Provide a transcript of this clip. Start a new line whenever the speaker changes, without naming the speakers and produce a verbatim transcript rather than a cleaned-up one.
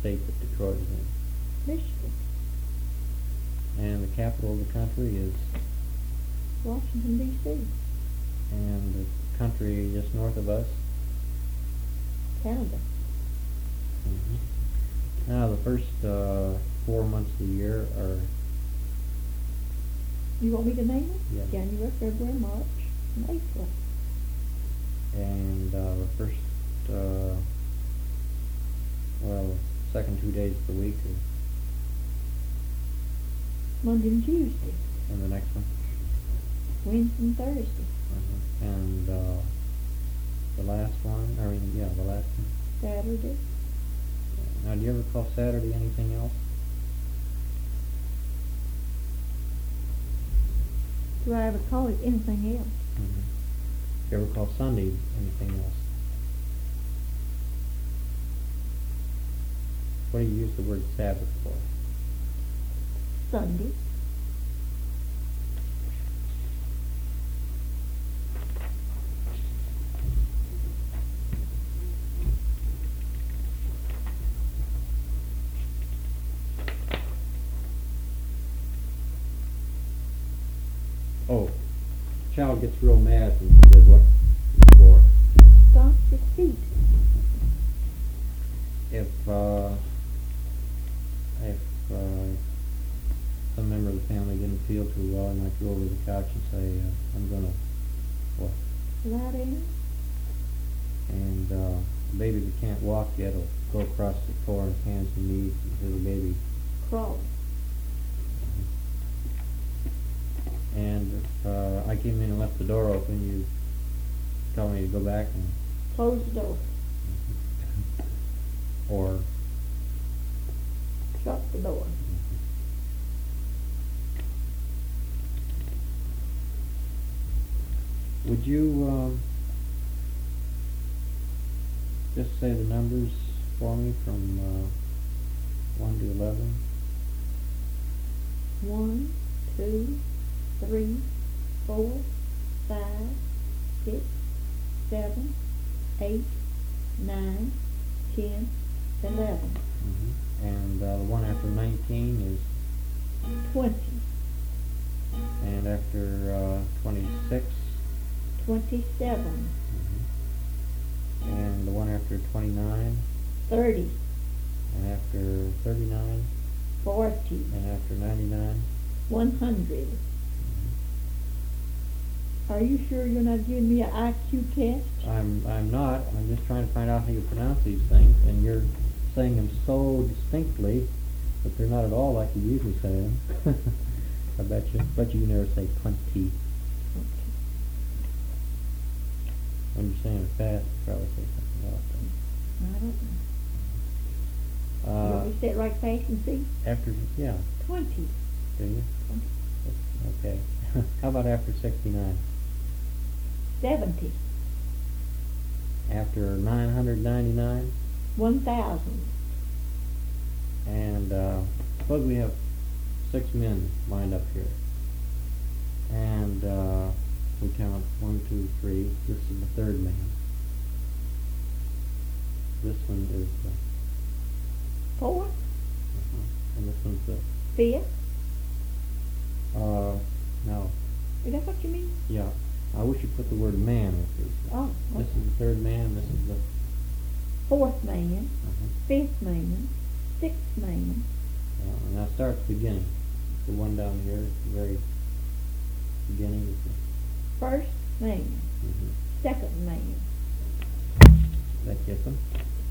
state that Detroit is in?
Michigan.
And the capital of the country is?
Washington, D C
And the country just north of us?
Canada.
Mm-hmm. Now, the first uh, four months of the year are?
You want me to name them?
Yeah.
January, February, March, and April.
And uh, the first, uh, well, second two days of the week are?
Monday and Tuesday.
And the next one?
Wednesday and Thursday.
Uh-huh. And uh, the last one, I mean, yeah, the last one?
Saturday.
Now, do you ever call Saturday anything else?
Do I ever call it anything else?
Mm-hmm. Do you ever call Sunday anything else? What do you use the word Sabbath for?
Sunday.
Oh, child gets real mad when you did what before?
Stomps his feet.
If uh, if uh, some member of the family didn't feel too well, I might go over to the couch and say, uh, I'm gonna what?
Lie down.
And uh, the baby that can't walk yet will go across the floor on his hands and knees until the baby.
Crawl.
And if uh, I came in and left the door open, you tell me to go back and
Close the door.
or
Shut the door.
would you um, just say the numbers for me from uh, one to eleven?
One, two, three, four, five, six, seven, eight, nine, ten, eleven.
Mm-hmm. And uh, the one after nineteen is?
Twenty.
And after uh, twenty-six?
Twenty-seven.
Mm-hmm. And the one after twenty-nine?
Thirty.
And after thirty-nine?
Forty.
And after ninety-nine?
One hundred. Are you sure you're not giving me an I Q test?
I'm I'm not. I'm just trying to find out how you pronounce these things, and you're saying them so distinctly that they're not at all like you usually say them. I bet you. Bet you never say twenty.
Okay.
When you're saying it fast, you probably say something else.
I don't know. You
Uh,
want me to say it right fast and see?
after, yeah,
Twenty.
do you?
Twenty.
Okay. How about after sixty-nine?
Seventy.
After nine hundred ninety-nine?
One thousand.
And uh, suppose we have six men lined up here. And uh, we count one, two, three. This is the third man. This one is the...
Four.
Uh-huh. And this one's the...
Fifth.
Uh, no.
Is that what you mean?
Yeah. I wish you put the word man with this.
Oh.
This
Okay.
is the third man. This is the...
Fourth man.
Uh-huh.
Fifth man. Sixth man.
Uh, now start at the beginning. The one down here is the very beginning. Is the,
First man.
mm-hmm.
Second man.
That gets them.